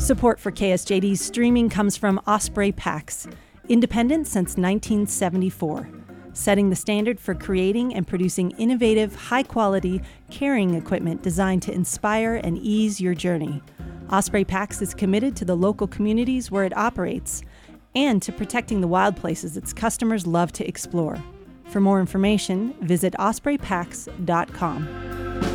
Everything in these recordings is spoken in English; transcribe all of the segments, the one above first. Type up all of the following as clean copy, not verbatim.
Support for KSJD's streaming comes from Osprey Pax, independent since 1974, setting the standard for creating and producing innovative, high-quality carrying equipment designed to inspire and ease your journey. Osprey Pax is committed to the local communities where it operates and to protecting the wild places its customers love to explore. For more information, visit ospreypax.com.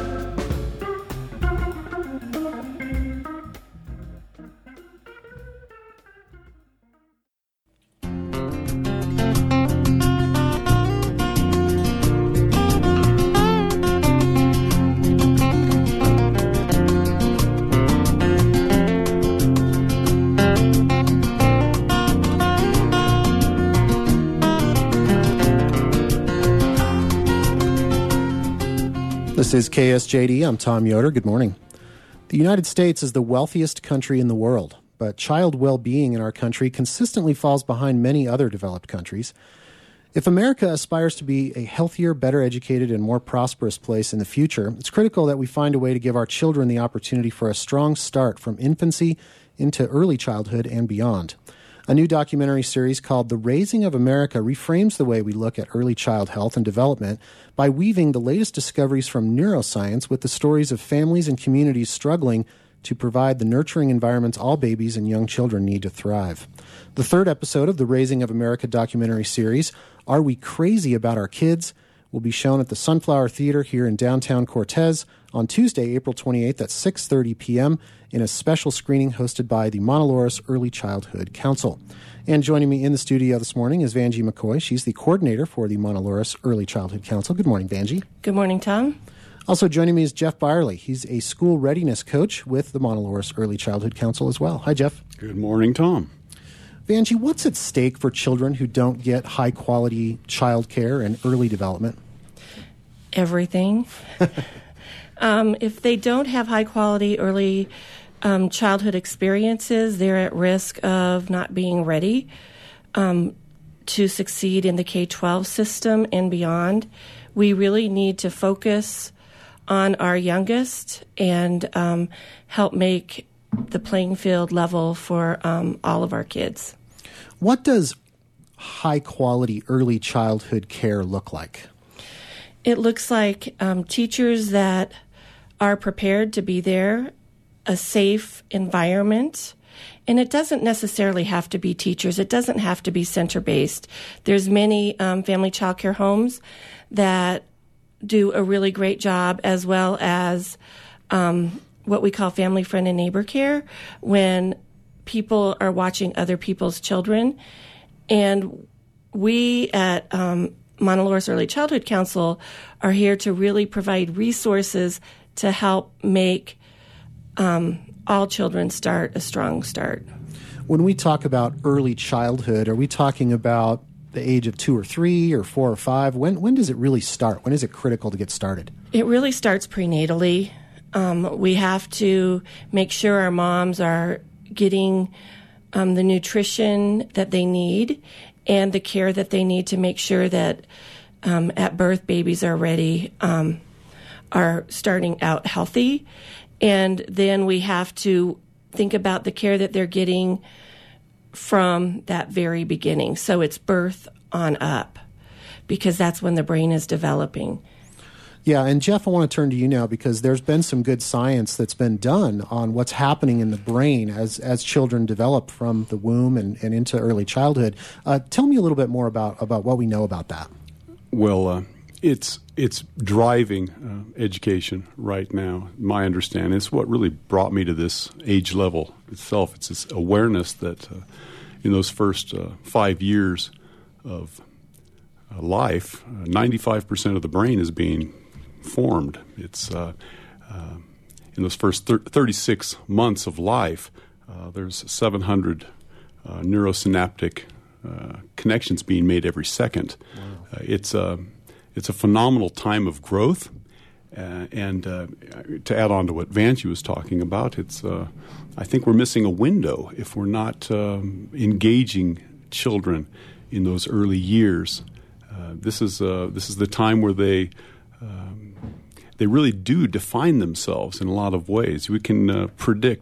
This is KSJD. I'm Tom Yoder. Good morning. The United States is the wealthiest country in the world, but child well-being in our country consistently falls behind many other developed countries. If America aspires to be a healthier, better educated, and more prosperous place in the future, it's critical that we find a way to give our children the opportunity for a strong start from infancy into early childhood and beyond. A new documentary series called The Raising of America reframes the way we look at early child health and development by weaving the latest discoveries from neuroscience with the stories of families and communities struggling to provide the nurturing environments all babies and young children need to thrive. The third episode of the Raising of America documentary series, Are We Crazy About Our Kids?, will be shown at the Sunflower Theater here in downtown Cortez on Tuesday, April 28th at 6:30 p.m. in a special screening hosted by the Monolores Early Childhood Council. And joining me in the studio this morning is Vanjie McCoy. She's the coordinator for the Monolores Early Childhood Council. Good morning, Vanjie. Good morning, Tom. Also joining me is Jeff Byerly. He's a school readiness coach with the Monolores Early Childhood Council as well. Hi, Jeff. Good morning, Tom. Vanjie, what's at stake for children who don't get high-quality child care and early development? Everything. If they don't have high-quality early childhood experiences, they're at risk of not being ready to succeed in the K-12 system and beyond. We really need to focus on our youngest and help make the playing field level for all of our kids. What does high-quality early childhood care look like? It looks like teachers that are prepared to be there, a safe environment, and it doesn't necessarily have to be teachers. It doesn't have to be center-based. There's many family child care homes that do a really great job, as well as what we call family, friend, and neighbor care, when people are watching other people's children. And we at Monolores Early Childhood Council are here to really provide resources to help make all children start a strong start. When we talk about early childhood, are we talking about the age of 2 or 3 or 4 or 5? When does it really start? When is it critical to get started? It really starts prenatally. We have to make sure our moms are getting the nutrition that they need and the care that they need to make sure that at birth babies are ready, are starting out healthy. And then we have to think about the care that they're getting from that very beginning. So it's birth on up, because that's when the brain is developing. Yeah, and Jeff, I want to turn to you now because there's been some good science that's been done on what's happening in the brain as children develop from the womb and into early childhood. Tell me a little bit more about what we know about that. Well, it's driving education right now. My understanding, it's what really brought me to this age level itself. It's this awareness that in those first 5 years of life, 95% of the brain is being formed. It's in those first 36 months of life, there's 700 neurosynaptic connections being made every second. Wow. It's a phenomenal time of growth, and to add on to what Vanjie was talking about, it's I think we're missing a window if we're not engaging children in those early years. This is the time where they really do define themselves in a lot of ways. We can predict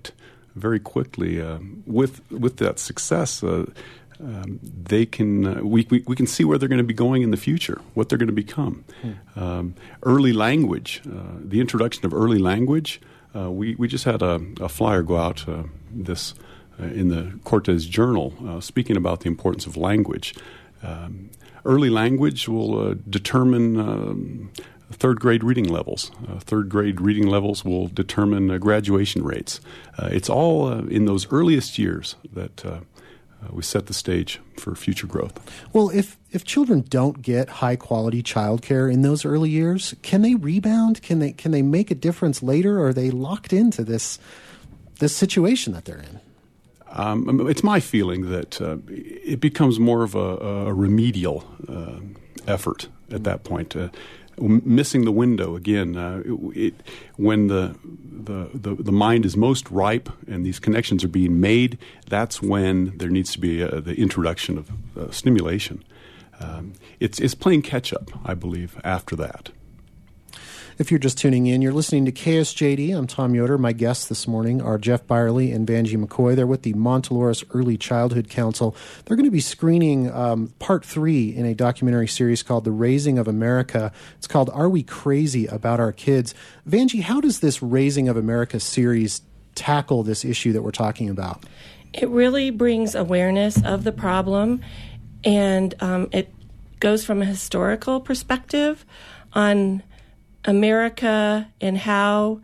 very quickly. With that success, they can we can see where they're going to be going in the future, what they're going to become. Early language, the introduction of early language. We just had a flyer go out this in the Cortez Journal speaking about the importance of language. Early language will determine third grade reading levels. Third grade reading levels will determine graduation rates. It's all in those earliest years that we set the stage for future growth. Well, if children don't get high quality childcare in those early years, can they rebound? Can they make a difference later? Or are they locked into this situation that they're in? It's my feeling that it becomes more of a remedial effort at that point. Missing the window again. When the mind is most ripe and these connections are being made, that's when there needs to be the introduction of stimulation. It's playing catch up, I believe, after that. If you're just tuning in, you're listening to KSJD. I'm Tom Yoder. My guests this morning are Jeff Byerly and Vanjie McCoy. They're with the Montelores Early Childhood Council. They're going to be screening part 3 in a documentary series called The Raising of America. It's called Are We Crazy About Our Kids? Vanjie, how does this Raising of America series tackle this issue that we're talking about? It really brings awareness of the problem, and it goes from a historical perspective on America and how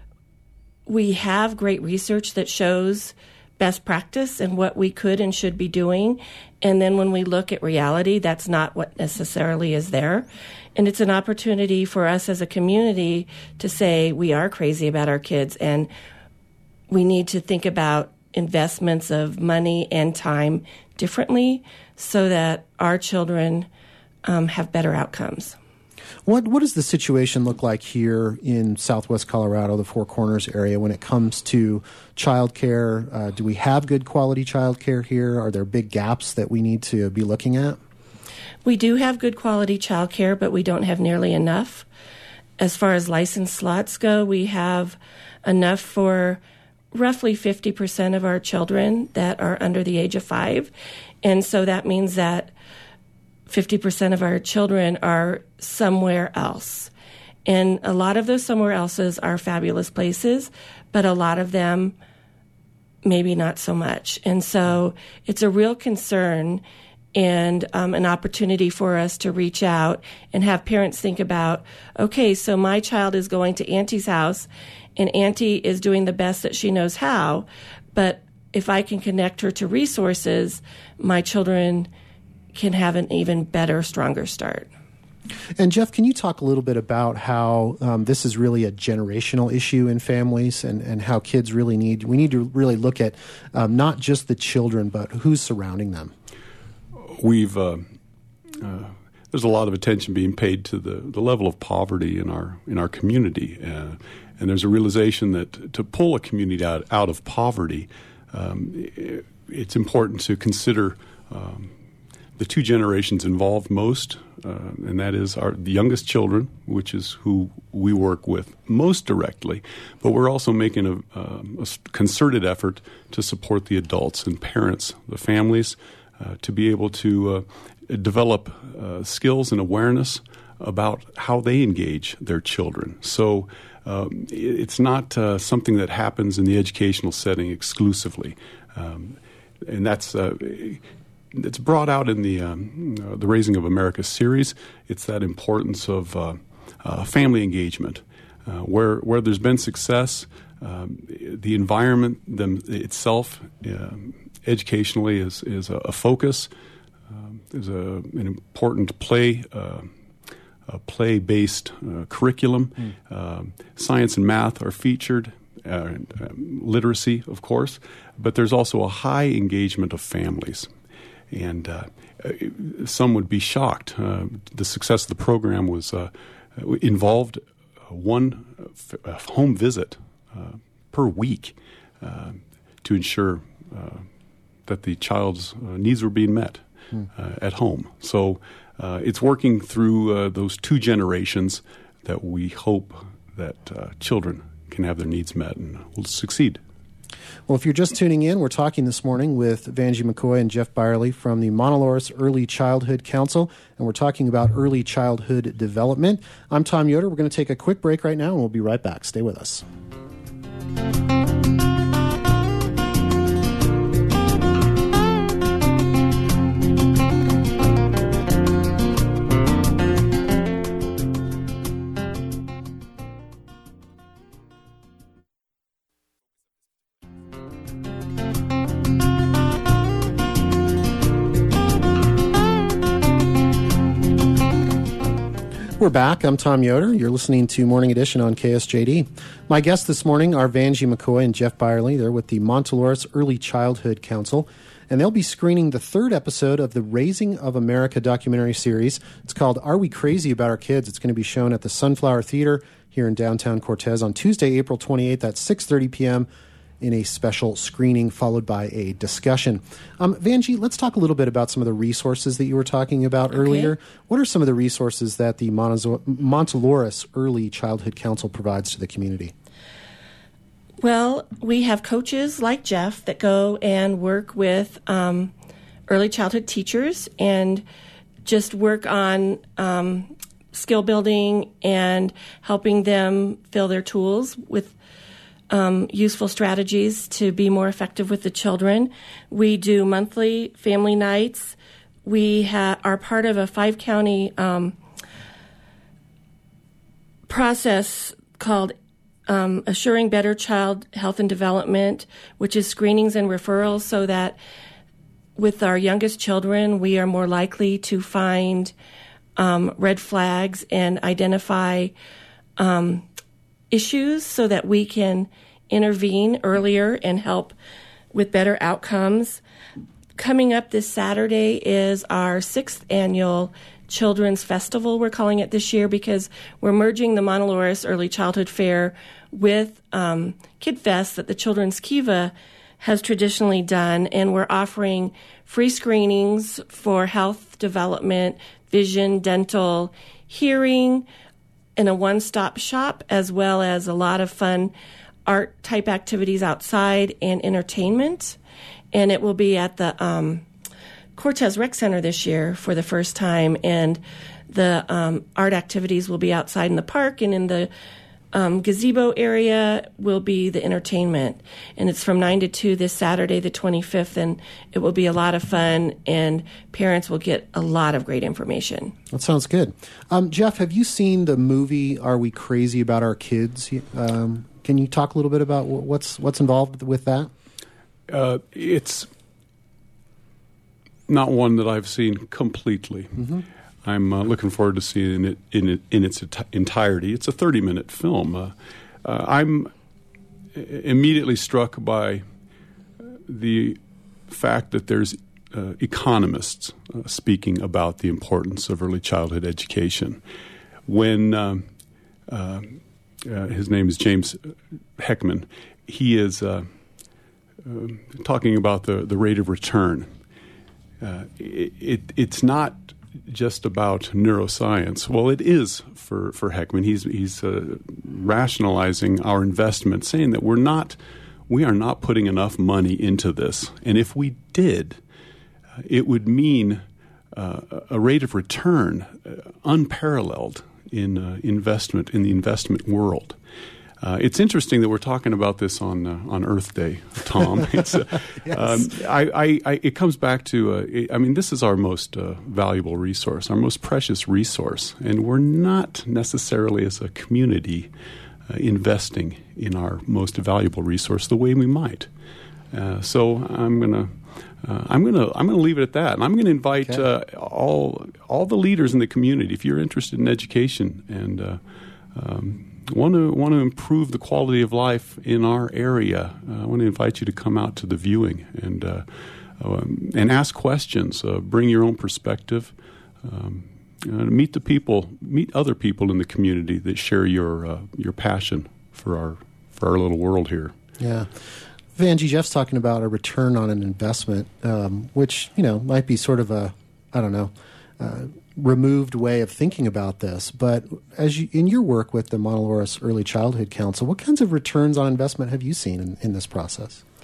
we have great research that shows best practice and what we could and should be doing. And then when we look at reality, that's not what necessarily is there. And it's an opportunity for us as a community to say we are crazy about our kids and we need to think about investments of money and time differently so that our children have better outcomes. What does the situation look like here in Southwest Colorado, the Four Corners area, when it comes to childcare? Do we have good quality childcare here? Are there big gaps that we need to be looking at? We do have good quality childcare, but we don't have nearly enough. As far as licensed slots go, we have enough for roughly 50% of our children that are under the age of 5. And so that means that 50% of our children are somewhere else. And a lot of those somewhere else's are fabulous places, but a lot of them maybe not so much. And so it's a real concern and an opportunity for us to reach out and have parents think about, okay, so my child is going to Auntie's house and Auntie is doing the best that she knows how, but if I can connect her to resources, my children can have an even better, stronger start. And Jeff, can you talk a little bit about how this is really a generational issue in families and how kids really we need to really look at not just the children, but who's surrounding them? There's a lot of attention being paid to the level of poverty in our community. And there's a realization that to pull a community out of poverty, it's important to consider the two generations involved most, and that is the youngest children, which is who we work with most directly, but we're also making a concerted effort to support the adults and parents, the families, to be able to develop skills and awareness about how they engage their children. So it's not something that happens in the educational setting exclusively, and that's it's brought out in the Raising of America series. It's that importance of family engagement, where there's been success, the environment itself educationally is a focus. There's an important play-based curriculum. Science and math are featured, literacy, of course, but there's also a high engagement of families. And some would be shocked. The success of the program was involved one home visit per week to ensure that the child's needs were being met at home. So it's working through those two generations that we hope that children can have their needs met and will succeed. Well, if you're just tuning in, we're talking this morning with Vanjie McCoy and Jeff Byerly from the Montelores Early Childhood Council, and we're talking about early childhood development. I'm Tom Yoder. We're going to take a quick break right now, and we'll be right back. Stay with us. We're back. I'm Tom Yoder. You're listening to Morning Edition on KSJD. My guests this morning are Vanjie McCoy and Jeff Byerly. They're with the Montelores Early Childhood Council, and they'll be screening the third episode of the Raising of America documentary series. It's called Are We Crazy About Our Kids? It's going to be shown at the Sunflower Theater here in downtown Cortez on Tuesday, April 28th at 6:30 p.m. in a special screening followed by a discussion. Vanjie, let's talk a little bit about some of the resources that you were talking about earlier. What are some of the resources that the Montelores Early Childhood Council provides to the community? Well, we have coaches like Jeff that go and work with early childhood teachers and just work on skill building and helping them fill their tools with useful strategies to be more effective with the children. We do monthly family nights. We are part of a 5-county process called Assuring Better Child Health and Development, which is screenings and referrals so that with our youngest children, we are more likely to find red flags and identify issues so that we can intervene earlier and help with better outcomes. Coming up this Saturday is our 6th annual Children's Festival, we're calling it this year, because we're merging the Montelores Early Childhood Fair with Kid Fest that the Children's Kiva has traditionally done, and we're offering free screenings for health development, vision, dental, hearing, in a one-stop shop, as well as a lot of fun art-type activities outside and entertainment. And it will be at the Cortez Rec Center this year for the first time, and the art activities will be outside in the park, and in the gazebo area will be the entertainment. And it's from 9 to 2 this Saturday, the 25th, and it will be a lot of fun, and parents will get a lot of great information. That sounds good. Jeff, have you seen the movie Are We Crazy About Our Kids? Can you talk a little bit about what's involved with that? It's not one that I've seen completely. Mm-hmm. I'm looking forward to seeing it in its entirety. It's a 30-minute film. I'm immediately struck by the fact that there's economists speaking about the importance of early childhood education. When his name is James Heckman, he is talking about the rate of return. It's not just about neuroscience. Well, it is for Heckman. He's rationalizing our investment, saying that we are not putting enough money into this, and if we did, it would mean a rate of return unparalleled in investment in the investment world. It's interesting that we're talking about this on Earth Day, Tom. It's, yes. It comes back to, this is our most valuable resource, our most precious resource, and we're not necessarily as a community investing in our most valuable resource the way we might. So I'm gonna leave it at that, and I'm gonna invite all the leaders in the community. If you're interested in education and want to improve the quality of life in our area, I want to invite you to come out to the viewing and ask questions. Bring your own perspective. Meet other people in the community that share your passion for our little world here. Yeah. Vanjie, Jeff's talking about a return on an investment, which, might be sort of a, removed way of thinking about this. But in your work with the Montelores Early Childhood Council, what kinds of returns on investment have you seen in this process?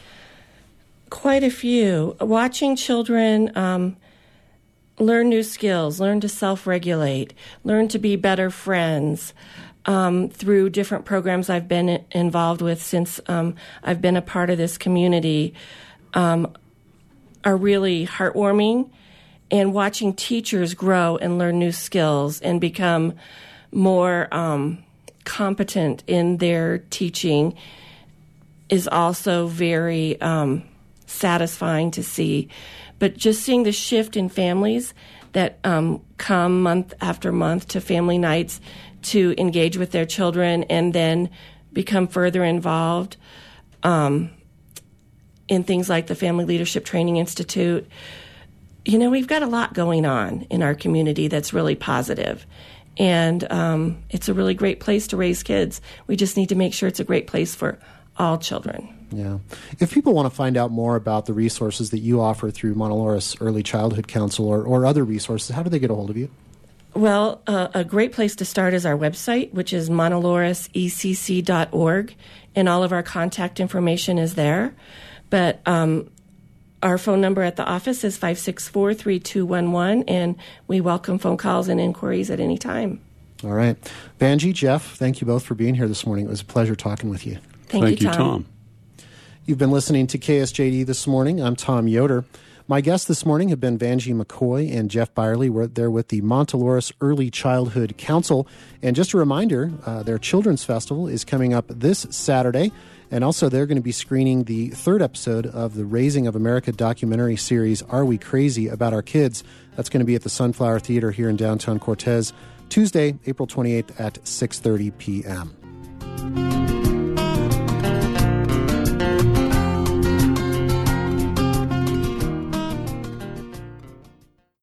Quite a few. Watching children learn new skills, learn to self-regulate, learn to be better friends through different programs I've been involved with since I've been a part of this community are really heartwarming. And watching teachers grow and learn new skills and become more competent in their teaching is also very satisfying to see. But just seeing the shift in families that come month after month to family nights to engage with their children and then become further involved in things like the Family Leadership Training Institute. You know, we've got a lot going on in our community that's really positive. And it's a really great place to raise kids. We just need to make sure it's a great place for all children. Yeah. If people want to find out more about the resources that you offer through Monteloras Early Childhood Council or other resources, how do they get a hold of you? Well, a great place to start is our website, which is montelorasecc.org, and all of our contact information is there. But our phone number at the office is 564-3211, and we welcome phone calls and inquiries at any time. All right. Vanjie, Jeff, thank you both for being here this morning. It was a pleasure talking with you. Thank you, Tom. You've been listening to KSJD This Morning. I'm Tom Yoder. My guests this morning have been Vanjie McCoy and Jeff Byerly. We're there with the Monteloras Early Childhood Council. And just a reminder, their Children's Festival is coming up this Saturday. And also, they're going to be screening the third episode of the Raising of America documentary series, Are We Crazy About Our Kids? That's going to be at the Sunflower Theater here in downtown Cortez, Tuesday, April 28th at 6:30 p.m.